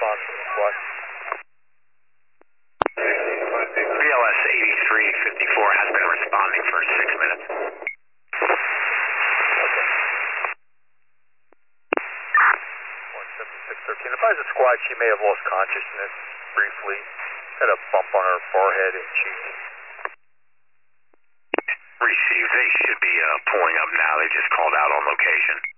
response from the squad. BLS 8354 has been responding for 6 minutes. Okay. 17613. Advise the squad she may have lost consciousness briefly. Had a bump on her forehead and cheek. Received. They should be pulling up now. They just called out on location.